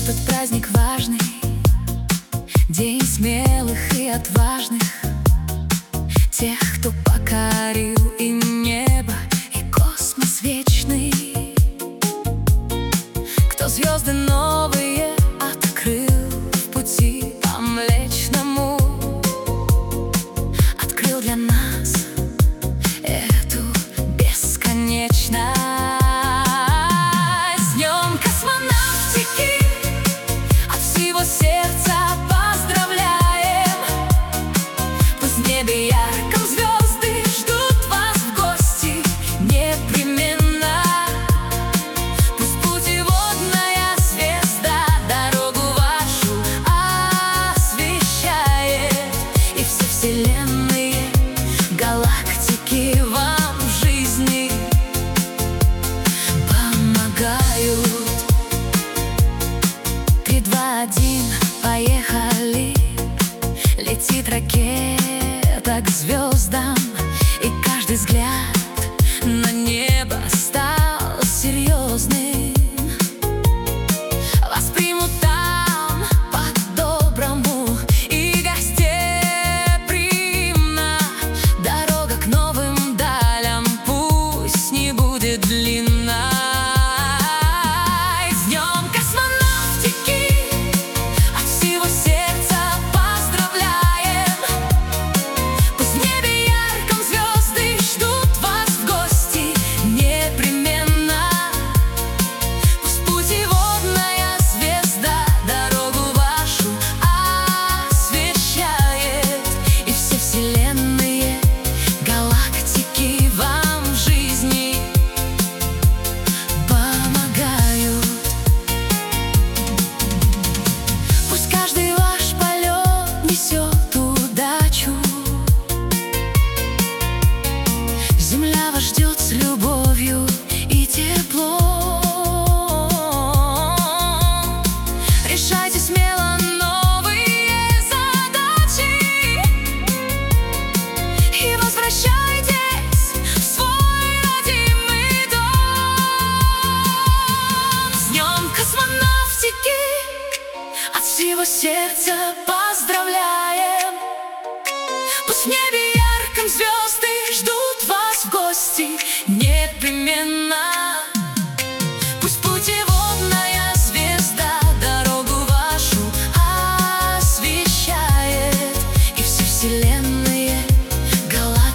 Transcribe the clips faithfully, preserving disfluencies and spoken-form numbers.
Этот праздник важный, день смелых и отважных, тех, кто покорил и небо, и космос вечный, кто звезды новые открыл в пути по Млечному, открыл для нас эту бесконечность. С днем космонавтики от всего сердца поздравляем. Пусть в небе ярком звезды ждут вас в гости непременно. Пусть путеводная звезда дорогу вашу освещает, и все вселенные галактики вам в жизни помогают. Три, два, один, поехали. Летит ракета к звездам, и каждый взгляд на небо стал серьезным. Вас примут там по-доброму и гостеприимно. Дорога к новым далям пусть не будет длинна. С днем космонавтики от всего сердца поздравляем. Пусть в небе ярком звезды ждут вас в гости непременно. Пусть путеводная звезда дорогу вашу освещает, и все вселенные галактики вам в жизни помогают. Пусть каждый ваш полет несет удачу. Земля вас ждет с любовью и теплом. Решайте смело новые задачи и возвращайтесь в свой родимый дом. С днем космонавтики от всего сердца поздравляем. Пусть в небе ярком звезды ждут вас в гости непременно. Пусть путеводная звезда дорогу вашу освещает, и все вселенные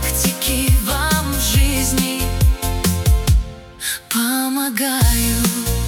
галактики вам в жизни помогают.